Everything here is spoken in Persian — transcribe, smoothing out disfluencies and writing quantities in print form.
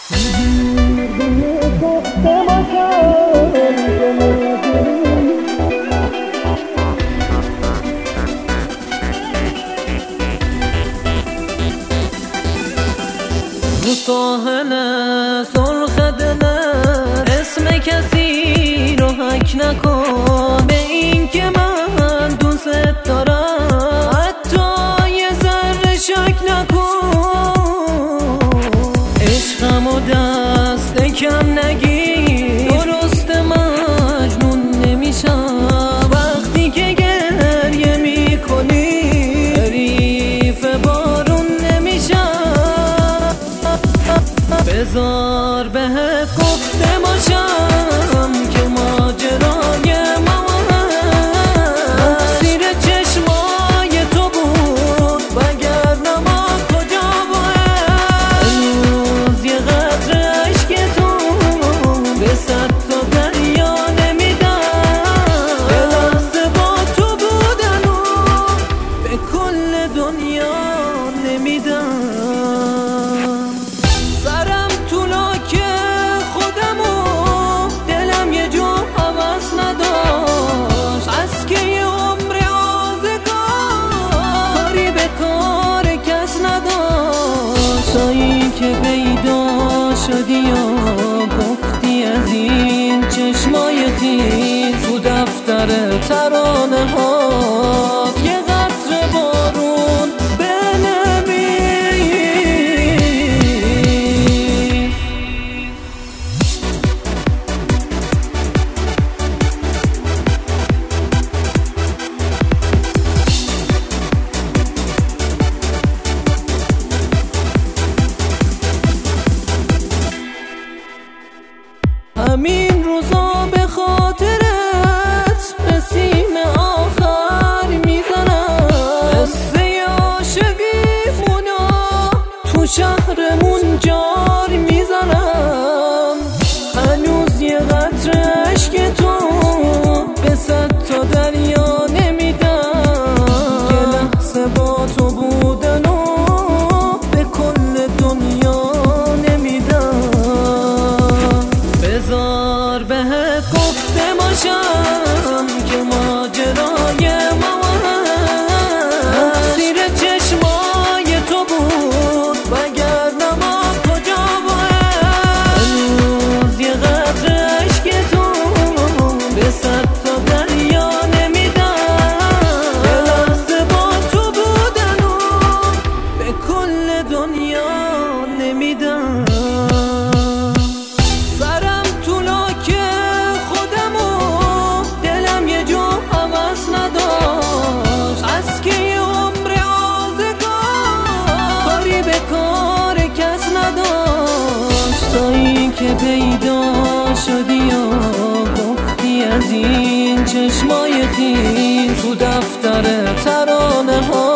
رو ساحل سرخ دلت اسم کسی رو حک نکن، به این که من دوست دارم حتی یه ذره شک نکن. عشقمو دست کم نگیر، درست مجنون نمیشم وقتی که گریه میکنی، حریف بارون نمیشم. بذار بهت گفته باشم که ماجرای ما زیر چشمای تو بود، وگرنه ما کجا باید. امروز یه قطره اشک تو به صد تا دریا نمیدم، به لحظه با تو بودن و به کل دنیا نمیدم. سرم تو لاک خودمو، دلم یه جو حوث نداشت از که یه عمر آزگار کاری به کار کس نداشت. تا این که پیدا شدی و گفتی از این چشمای خیز تو دفتر ترانه ها یه قطره بارون همین روزا به خاطرت به سیم آخر میزنم، قصه عاشقیمونو تو شهرمون جار میزنم. هنوز یه قطره اشک تو به صد تا دریا نمیدم، یه لحظه با تو بودن و به کل دنیا نمیدم. بذار بهت گفته باشم که ماجرای ما زیر چشمای تو بود، وگرنه ما کجا باید. امروز یه قطره اشک تو به صد تا دریا نمیدم، به لحظه با تو بودن و به کل دنیا نمیدم. تا این که پیدا شدی و گفتی از این چشمای خیز تو دفتر ترانه ها